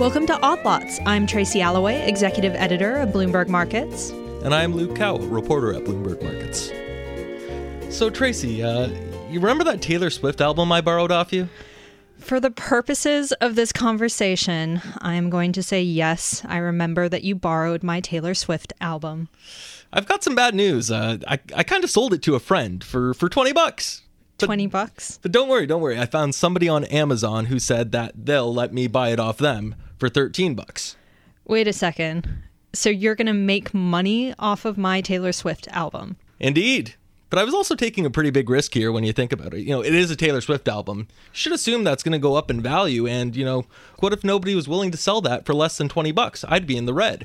Welcome to Odd Lots. I'm Tracy Alloway, Executive Editor of Bloomberg Markets. And I'm Luke Cowell, reporter at Bloomberg Markets. So, Tracy, you remember that Taylor Swift album I borrowed off you? For the purposes of this conversation, I am going to say yes, I remember that you borrowed my Taylor Swift album. I've got some bad news. I kind of sold it to a friend for $20. $20? But don't worry. I found somebody on Amazon who said that they'll let me buy it off them for $13. Wait a second. So you're going to make money off of my Taylor Swift album? Indeed. But I was also taking a pretty big risk here when you think about it. You know, it is a Taylor Swift album. You should assume that's going to go up in value. And, you know, what if nobody was willing to sell that for less than $20? I'd be in the red.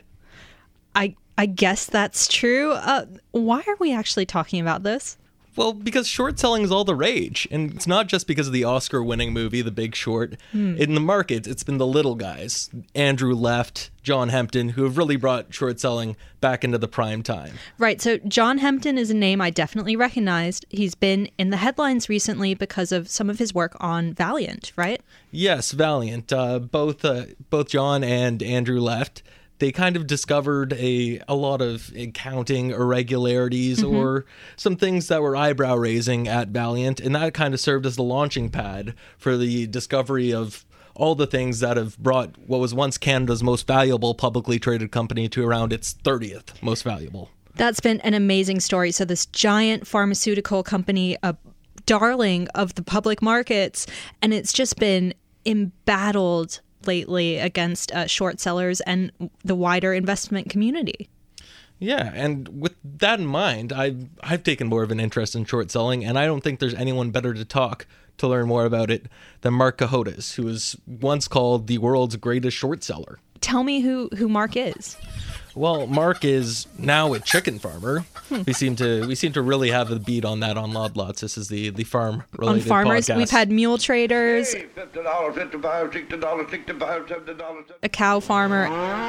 I guess that's true. Why are we actually talking about this? Well, because short selling is all the rage. And it's not just because of the Oscar-winning movie, The Big Short. In the market, it's been the little guys, Andrew Left, John Hempton, who have really brought short selling back into the prime time. Right. So John Hempton is a name I definitely recognized. He's been in the headlines recently because of some of his work on Valiant, right? Yes, Valiant. Both John and Andrew Left. They kind of discovered a lot of accounting irregularities or some things that were eyebrow-raising at Valiant, and that kind of served as the launching pad for the discovery of all the things that have brought what was once Canada's most valuable publicly traded company to around its 30th most valuable. That's been an amazing story. So this giant pharmaceutical company, a darling of the public markets, and it's just been embattled lately against short sellers and the wider investment community. Yeah, and with that in mind, I've taken more of an interest in short selling, and I don't think there's anyone better to learn more about it than Mark Cohodes, who was once called the world's greatest short seller. Tell me who Mark is. Well, Mark is now a chicken farmer. We seem to really have a beat on that on Odd Lots. This is the farm-related on farmers, podcast. We've had mule traders, $50, $55, $60, $65, $70. a cow farmer,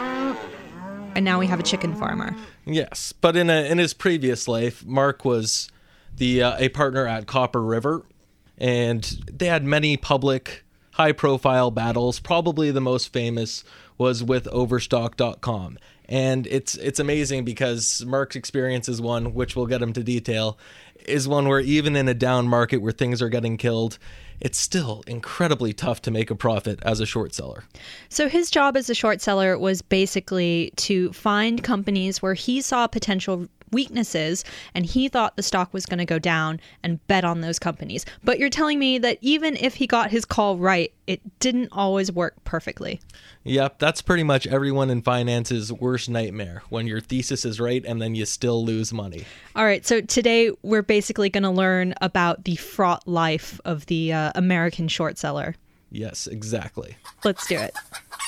and now we have a chicken farmer. Yes, but in his previous life, Mark was a partner at Copper River, and they had many public, high-profile battles. Probably the most famous was with Overstock.com. And it's amazing because Mark's experience is one, which we'll get into detail, is one where even in a down market where things are getting killed, it's still incredibly tough to make a profit as a short seller. So his job as a short seller was basically to find companies where he saw potential weaknesses and he thought the stock was going to go down and bet on those companies. But you're telling me that even if he got his call right, it didn't always work perfectly. Yep, that's pretty much everyone in finance's worst nightmare, when your thesis is right and then you still lose money. All right, so today we're basically going to learn about the fraught life of the American short seller. Yes, exactly. Let's do it.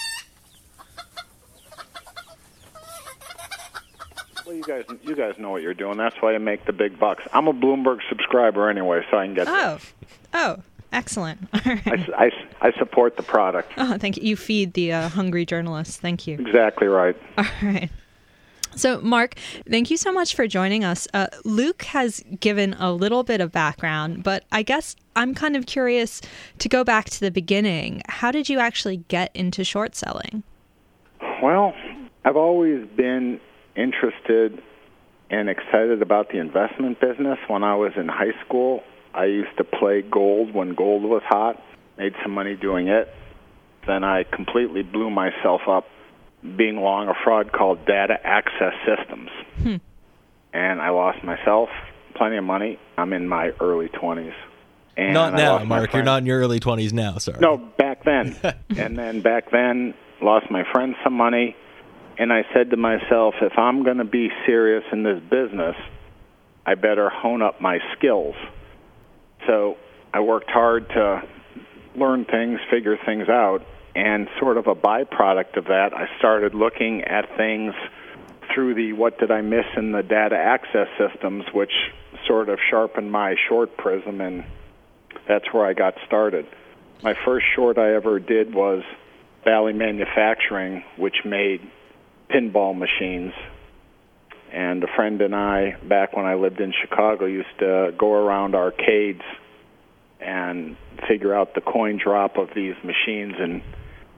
Well, you guys know what you're doing. That's why you make the big bucks. I'm a Bloomberg subscriber anyway, so I can get Oh, excellent. All right. I support the product. Oh, thank you. You feed the hungry journalists. Thank you. Exactly right. All right. So, Mark, thank you so much for joining us. Luke has given a little bit of background, but I guess I'm kind of curious to go back to the beginning. How did you actually get into short selling? Well, I've always been interested and excited about the investment business. When I was in high school, I used to play gold when gold was hot, made some money doing it. Then I completely blew myself up being long a fraud called Data Access Systems. And I lost myself plenty of money. I'm in my early 20s. And not now, Mark. You're not in your early 20s now, sorry. No, back then. And then back then, lost my friends some money. And I said to myself, if I'm going to be serious in this business, I better hone up my skills. So I worked hard to learn things, figure things out, and sort of a byproduct of that, I started looking at things through the what did I miss in the data access systems, which sort of sharpened my short prism, and that's where I got started. My first short I ever did was Bally Manufacturing, which made pinball machines. And a friend and I, back when I lived in Chicago, used to go around arcades and figure out the coin drop of these machines and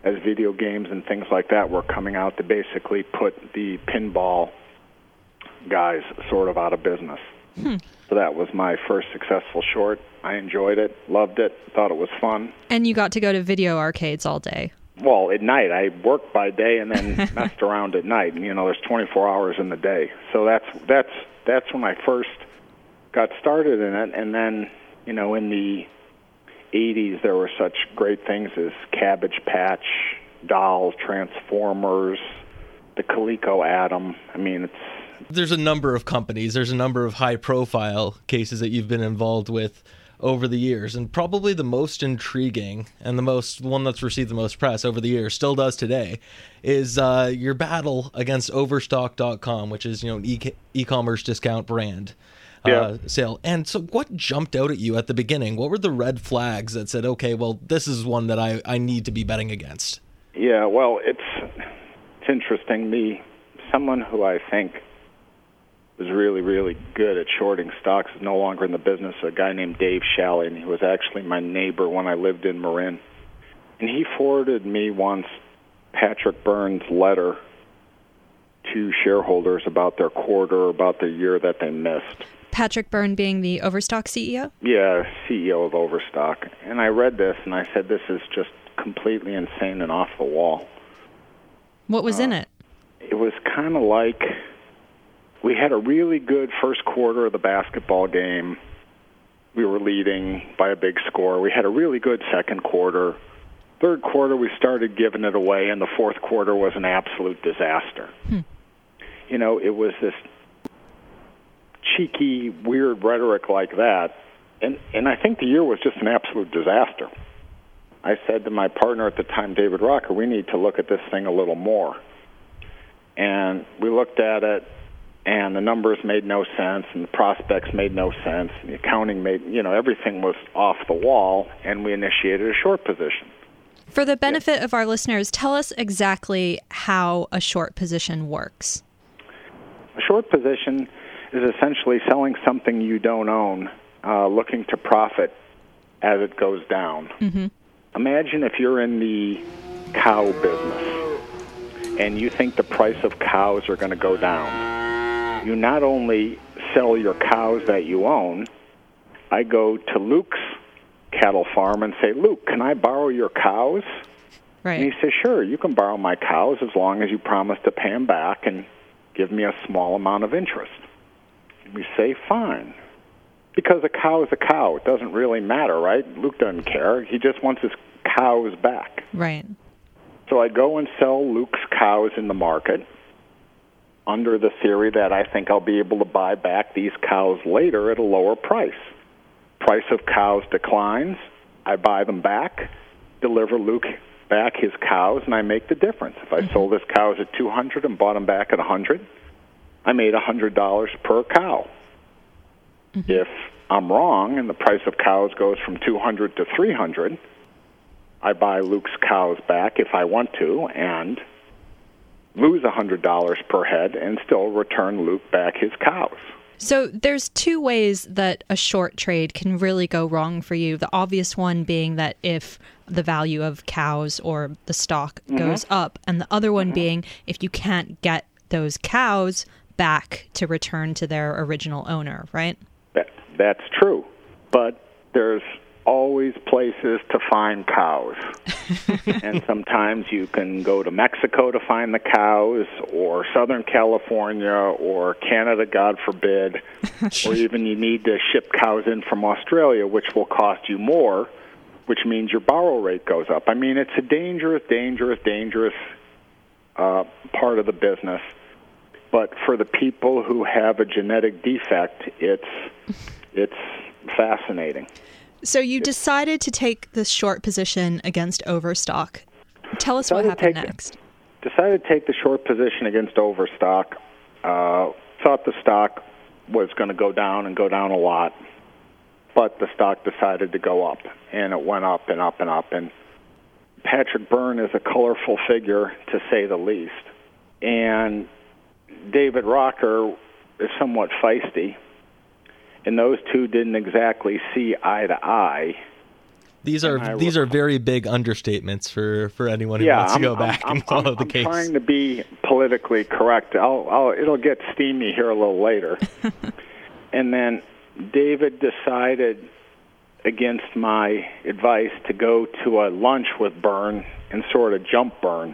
as video games and things like that were coming out to basically put the pinball guys sort of out of business. So that was my first successful short. I enjoyed it, loved it, thought it was fun. And you got to go to video arcades all day. Well, at night. I worked by day and then messed around at night. And, there's 24 hours in the day. So that's when I first got started in it. And then, in the 80s, there were such great things as Cabbage Patch, Dolls, Transformers, the Coleco Atom. There's a number of companies, there's a number of high-profile cases that you've been involved with over the years, and probably the most intriguing and the one that's received the most press over the years, still does today, is your battle against Overstock.com, which is an e-commerce discount brand sale. And so, what jumped out at you at the beginning? What were the red flags that said, okay, well, this is one that I need to be betting against? Yeah, well, it's interesting. Someone who I think was really, really good at shorting stocks is no longer in the business, a guy named Dave Shalley, and he was actually my neighbor when I lived in Marin. And he forwarded me once Patrick Byrne's letter to shareholders about their quarter, about the year that they missed. Patrick Byrne being the Overstock CEO? Yeah, CEO of Overstock. And I read this, and I said, this is just completely insane and off the wall. What was in it? It was kind of like we had a really good first quarter of the basketball game. We were leading by a big score. We had a really good second quarter. Third quarter, we started giving it away, and the fourth quarter was an absolute disaster. It was this cheeky, weird rhetoric like that. And I think the year was just an absolute disaster. I said to my partner at the time, David Rocker, we need to look at this thing a little more. And we looked at it, and the numbers made no sense, and the prospects made no sense, and the accounting made, everything was off the wall, and we initiated a short position. For the benefit of our listeners, tell us exactly how a short position works. A short position is essentially selling something you don't own, looking to profit as it goes down. Mm-hmm. Imagine if you're in the cow business, and you think the price of cows are going to go down. You not only sell your cows that you own, I go to Luke's cattle farm and say, Luke, can I borrow your cows? Right. And he says, sure, you can borrow my cows as long as you promise to pay them back and give me a small amount of interest. And we say, fine. Because a cow is a cow. It doesn't really matter, right? Luke doesn't care. He just wants his cows back. Right. So I go and sell Luke's cows in the market under the theory that I think I'll be able to buy back these cows later at a lower price. Price of cows declines. I buy them back, deliver Luke back his cows, and I make the difference. If I sold his cows at $200 and bought them back at $100, I made $100 per cow. Mm-hmm. If I'm wrong and the price of cows goes from $200 to $300, I buy Luke's cows back if I want to and lose $100 per head and still return Luke back his cows. So there's two ways that a short trade can really go wrong for you. The obvious one being that if the value of cows or the stock goes up, and the other one being if you can't get those cows back to return to their original owner, right? That's true. But there's always places to find cows. And sometimes you can go to Mexico to find the cows, or Southern California, or Canada, God forbid, or even you need to ship cows in from Australia, which will cost you more, which means your borrow rate goes up. I mean, it's a dangerous part of the business. But for the people who have a genetic defect, it's fascinating. So you decided to take this short position against Overstock. Tell us what happened next. Decided to take the short position against Overstock. Thought the stock was going to go down and go down a lot. But the stock decided to go up. And it went up and up and up. And Patrick Byrne is a colorful figure, to say the least. And David Rocker is somewhat feisty. And those two didn't exactly see eye to eye. These are very big understatements for anyone who wants to go back and follow the case. I'm trying to be politically correct. It'll get steamy here a little later. And then David decided, against my advice, to go to a lunch with Byrne and sort of jump Byrne.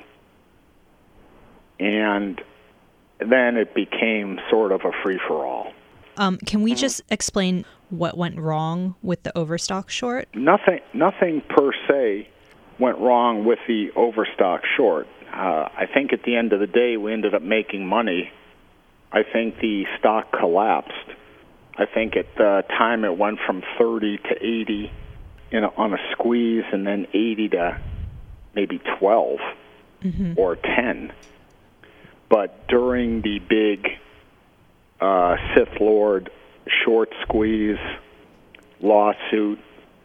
And then it became sort of a free-for-all. Can we just explain what went wrong with the overstock short? Nothing per se went wrong with the overstock short. I think at the end of the day, we ended up making money. I think the stock collapsed. I think at the time it went from 30 to 80 on a squeeze, and then 80 to maybe 12 or 10. But during the big Sith Lord short squeeze lawsuit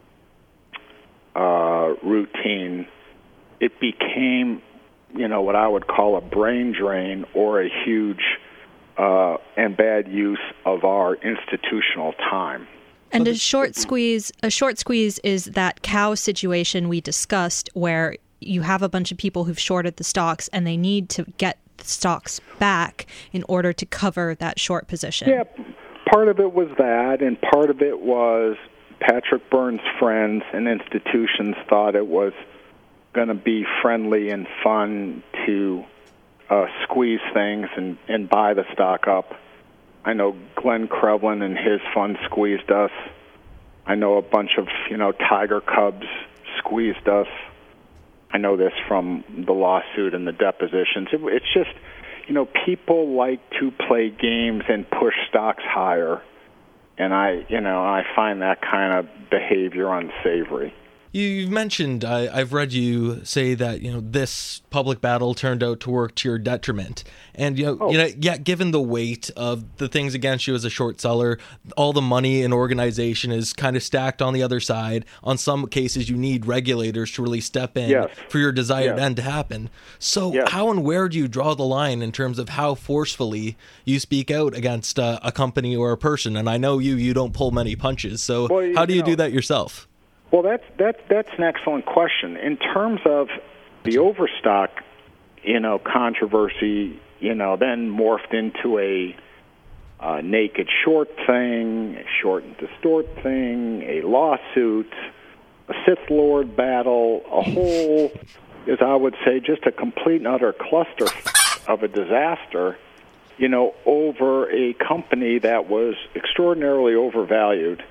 routine, it became, what I would call a brain drain or a huge and bad use of our institutional time. And a short squeeze is that cow situation we discussed, where you have a bunch of people who've shorted the stocks and they need to get the stocks back in order to cover that short position. Yeah, part of it was that, and part of it was Patrick Byrne's friends and institutions thought it was going to be friendly and fun to squeeze things and buy the stock up. I know Glenn Krevlin and his fund squeezed us. I know a bunch of, Tiger Cubs squeezed us. I know this from the lawsuit and the depositions. It's just, people like to play games and push stocks higher. And I find that kind of behavior unsavory. You've mentioned, I've read you say that, this public battle turned out to work to your detriment. And, given the weight of the things against you as a short seller, all the money and organization is kind of stacked on the other side. On some cases, you need regulators to really step in for your desired end to happen. So how and where do you draw the line in terms of how forcefully you speak out against a company or a person? And I know you don't pull many punches. So how do you do that yourself? Well, that's an excellent question. In terms of the overstock, controversy, then morphed into a naked short thing, a short and distort thing, a lawsuit, a Sith Lord battle, a whole, as I would say, just a complete and utter cluster of a disaster, over a company that was extraordinarily overvalued.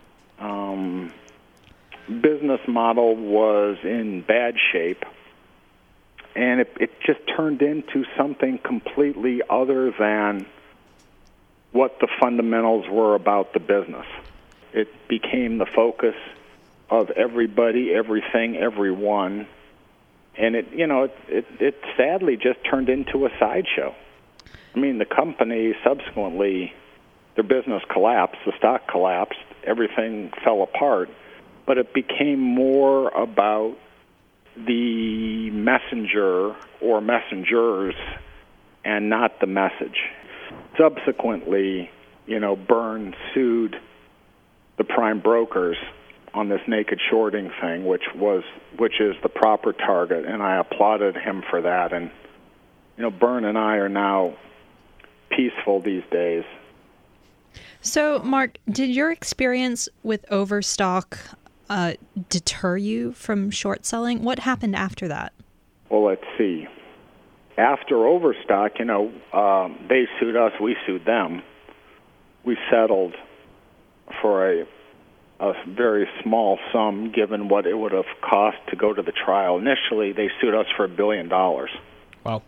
Business model was in bad shape, and it just turned into something completely other than what the fundamentals were about the business. It became the focus of everybody, everything, everyone, and it sadly just turned into a sideshow. I mean, the company subsequently, their business collapsed, the stock collapsed, everything fell apart. But it became more about the messenger or messengers and not the message. Subsequently, Byrne sued the prime brokers on this naked shorting thing, which is the proper target, and I applauded him for that. And Byrne and I are now peaceful these days. So, Mark, did your experience with overstock deter you from short selling? What happened after that? Well, let's see. After overstock, they sued us, we sued them. We settled for a very small sum given what it would have cost to go to the trial. Initially, they sued us for $1 billion. Wow.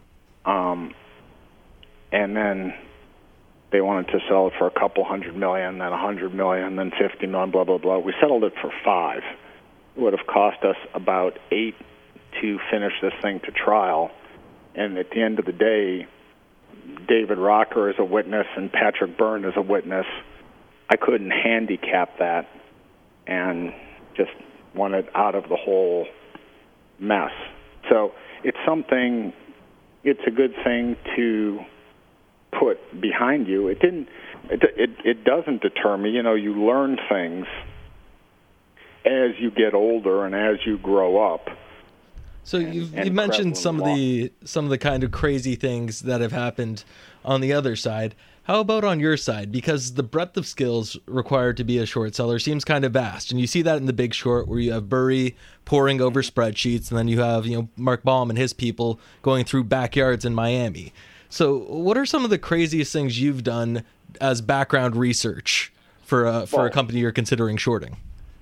And then they wanted to sell it for a couple $100 million, then $100 million, then $50 million, blah, blah, blah. We settled it for $5 million. It would have cost us about $8 million to finish this thing to trial. And at the end of the day, David Rocker is a witness and Patrick Byrne is a witness. I couldn't handicap that and just wanted out of the whole mess. So it's a good thing to put behind you. It doesn't deter me. You learn things, as you get older and as you grow up. So you've mentioned some of the kind of crazy things that have happened on the other side. How about on your side? Because the breadth of skills required to be a short seller seems kind of vast, and you see that in The Big Short, where you have Burry poring over spreadsheets, and then you have Mark Baum and his people going through backyards in Miami. So, what are some of the craziest things you've done as background research for a company you're considering shorting?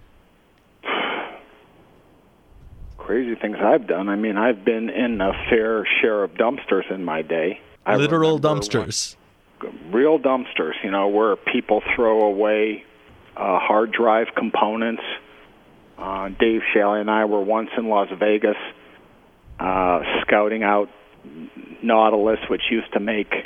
Crazy things I've done. I mean, I've been in a fair share of dumpsters in my day. Literal dumpsters. Real dumpsters, where people throw away hard drive components. Dave Shalley and I were once in Las Vegas scouting out Nautilus, which used to make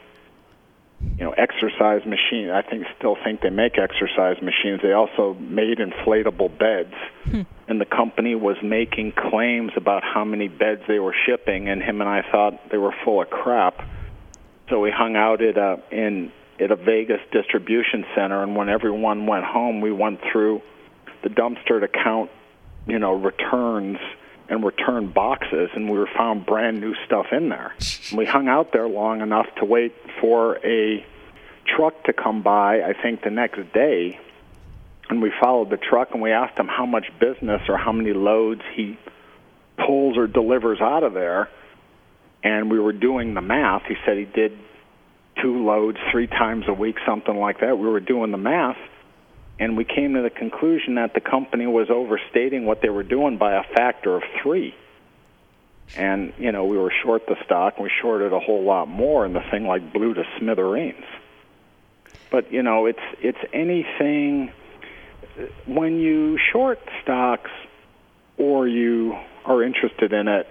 exercise machines. I still think they make exercise machines. They also made inflatable beds. And the company was making claims about how many beds they were shipping, and him and I thought they were full of crap. So we hung out at a Vegas distribution center, and when everyone went home, we went through the dumpster to count, returns and return boxes, and we found brand new stuff in there. And we hung out there long enough to wait for a truck to come by, I think the next day, and we followed the truck and we asked him how much business or how many loads he pulls or delivers out of there. And we were doing the math. He said he did 2 loads 3 times a week, something like that. We were doing the math, and we came to the conclusion that the company was overstating what they were doing by a factor of 3. And, we were short the stock, and we shorted a whole lot more, and the thing blew to smithereens. But, it's anything. When you short stocks or you are interested in it,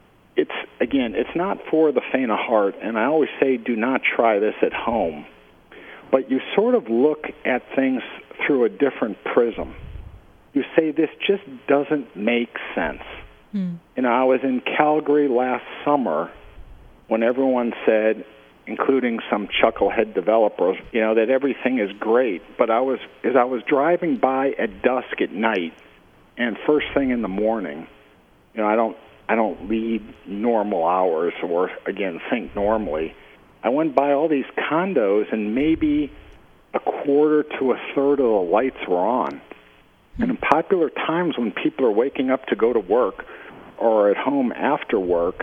it's not for the faint of heart, and I always say do not try this at home. But you sort of look at things through a different prism. You say, this just doesn't make sense. I was in Calgary last summer when everyone said, including some chucklehead developers, that everything is great. But as I was driving by at dusk at night and first thing in the morning, I don't lead normal hours or, again, think normally. I went by all these condos, and maybe a quarter to a third of the lights were on. And in popular times when people are waking up to go to work or at home after work,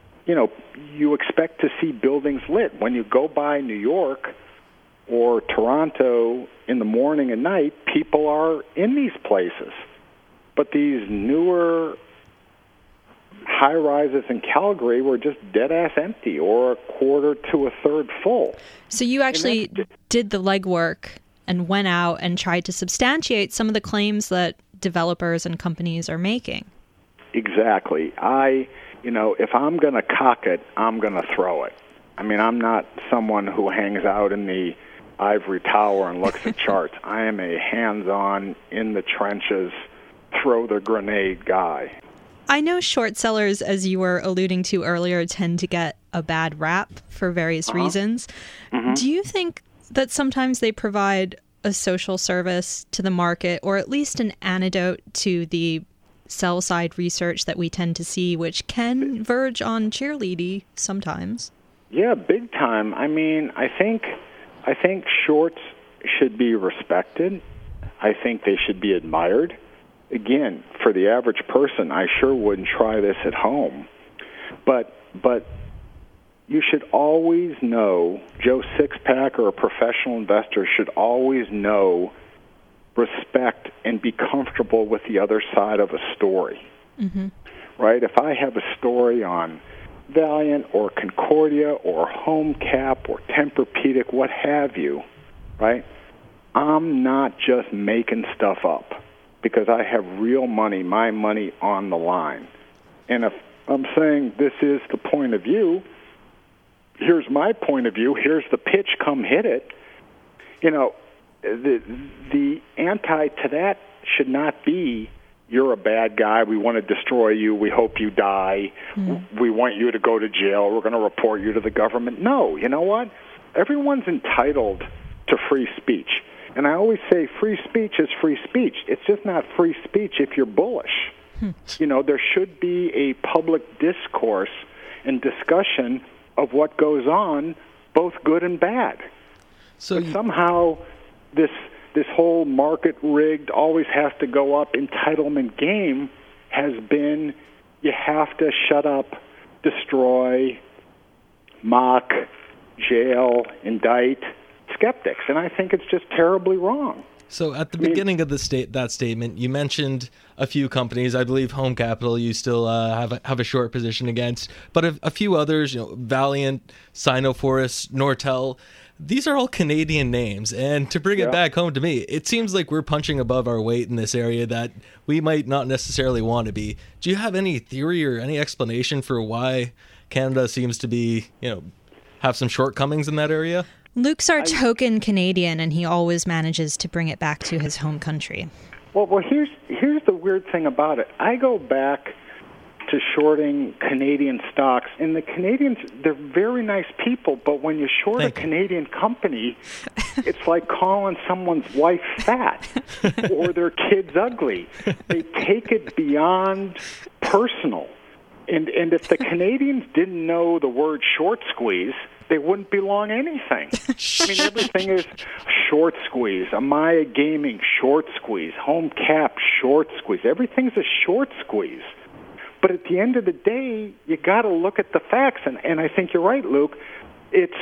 you expect to see buildings lit. When you go by New York or Toronto in the morning and night, people are in these places. But these newer high-rises in Calgary were just dead-ass empty or a quarter to a third full. So you actually did the legwork and went out and tried to substantiate some of the claims that developers and companies are making. Exactly. If I'm going to cock it, I'm going to throw it. I mean, I'm not someone who hangs out in the ivory tower and looks at charts. I am a hands-on, in the trenches, throw the grenade guy. I know short sellers, as you were alluding to earlier, tend to get a bad rap for various reasons. Do you think that sometimes they provide a social service to the market, or at least an antidote to the sell-side research that we tend to see, which can verge on cheerleading sometimes? Yeah, big time. I mean, I think shorts should be respected. I think they should be admired. Again, for the average person, I sure wouldn't try this at home. But you should always know, Joe Sixpack or a professional investor should always know, respect, and be comfortable with the other side of a story. Right? If I have a story on Valiant or Concordia or HomeCap or Tempur-Pedic, what have you, right? I'm not just making stuff up, because I have real money, my money on the line. And if I'm saying this is the point of view, here's my point of view, here's the pitch, come hit it, the anti to that should not be, you're a bad guy, we want to destroy you, we hope you die, we want you to go to jail, we're going to report you to the government. No, you know what? Everyone's entitled to free speech. And I always say free speech is free speech. It's just not free speech if you're bullish. You know, there should be a public discourse and discussion of what goes on, both good and bad. But somehow this whole market-rigged, always has to go up entitlement game has been, you have to shut up, destroy, mock, jail, indict skeptics. And I think it's just terribly wrong. So at the beginning of that statement, you mentioned a few companies. I believe Home Capital you still have a short position against, but a few others, you know, Valiant, Sinoforest, Nortel. These are all Canadian names, and to bring it back home to me, it seems like we're punching above our weight in this area that we might not necessarily want to be. Do you have any theory or any explanation for why Canada seems to be, you know, have some shortcomings in that area? Luke's our token Canadian, and he always manages to bring it back to his home country. Well, here's the weird thing about it. I go back to shorting Canadian stocks, and the Canadians, they're very nice people, but when you short a Canadian company, it's like calling someone's wife fat or their kids ugly. They take it beyond personal. And if the Canadians didn't know the word short squeeze, they wouldn't belong anything. I mean, everything is short squeeze. Amaya Gaming, short squeeze. Home Cap, short squeeze. Everything's a short squeeze. But at the end of the day, you got to look at the facts. And I think you're right, Luke. It's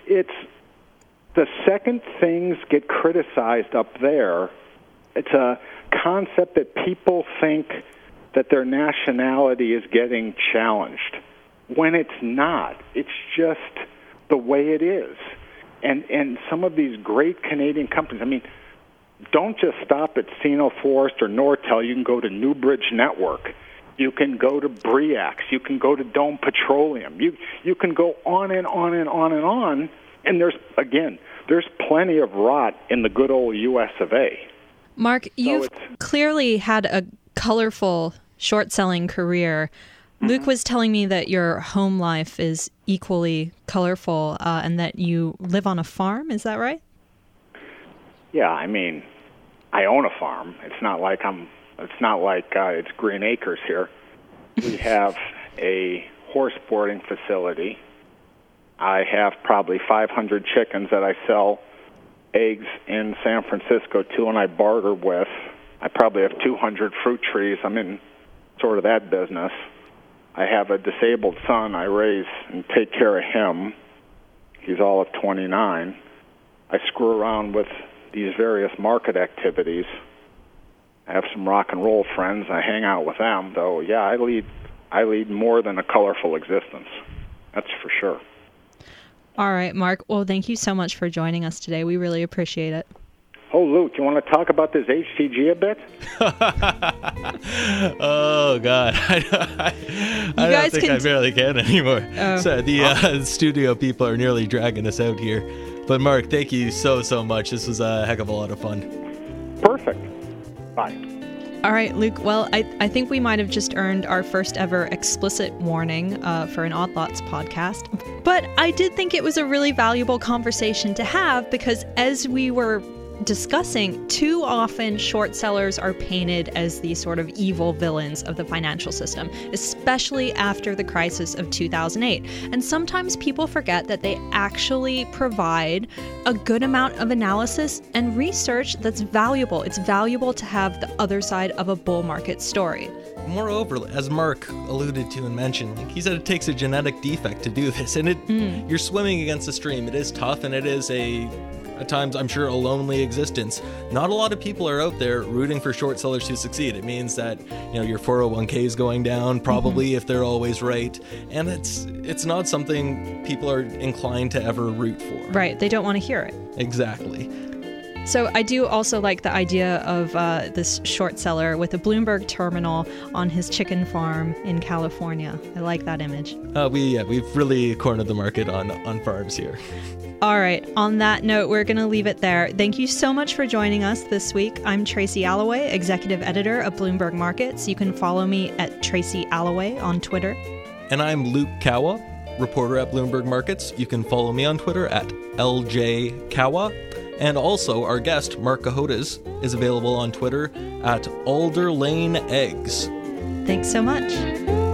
the second things get criticized up there, it's a concept that people think that their nationality is getting challenged, when it's not. It's just the way it is. And some of these great Canadian companies, I mean, don't just stop at Sinoforest or Nortel. You can go to Newbridge Network. You can go to Briax. You can go to Dome Petroleum. You can go on and on and on and on. And there's plenty of rot in the good old U.S. of A. Mark, you've clearly had a colorful short-selling career. Luke was telling me that your home life is equally colorful and that you live on a farm. Is that right? Yeah, I mean, I own a farm. It's not like it's Green Acres here. We have a horse boarding facility. I have probably 500 chickens that I sell eggs in San Francisco to, and I barter with. I probably have 200 fruit trees. I'm in sort of that business. I have a disabled son. I raise and take care of him. He's all of 29. I screw around with these various market activities. I have some rock and roll friends. I hang out with them, though. Yeah, I lead more than a colorful existence. That's for sure. All right, Mark. Well, thank you so much for joining us today. We really appreciate it. Oh, Luke, you want to talk about this HTG a bit? Oh, God. I don't think I barely can anymore. Oh. So the studio people are nearly dragging us out here. But, Mark, thank you so much. This was a heck of a lot of fun. Perfect. Bye. All right, Luke. Well, I think we might have just earned our first ever explicit warning for an Odd Lots podcast. But I did think it was a really valuable conversation to have because as we were discussing, too often short sellers are painted as these sort of evil villains of the financial system, especially after the crisis of 2008. And sometimes people forget that they actually provide a good amount of analysis and research that's valuable. It's valuable to have the other side of a bull market story. Moreover, as Mark alluded to and mentioned, he said it takes a genetic defect to do this, and you're swimming against the stream. It is tough, and it is at times, I'm sure, a lonely existence. Not a lot of people are out there rooting for short sellers to succeed. It means that, you know, your 401k is going down, probably, if they're always right. And it's not something people are inclined to ever root for. Right. They don't want to hear it. Exactly. So I do also like the idea of this short seller with a Bloomberg terminal on his chicken farm in California. I like that image. We've really cornered the market on farms here. All right. On that note, we're going to leave it there. Thank you so much for joining us this week. I'm Tracy Alloway, Executive Editor of Bloomberg Markets. You can follow me at Tracy Alloway on Twitter. And I'm Luke Kawa, reporter at Bloomberg Markets. You can follow me on Twitter at LJ Kawa. And also, our guest, Mark Cohodes, is available on Twitter at Alder Lane Eggs. Thanks so much.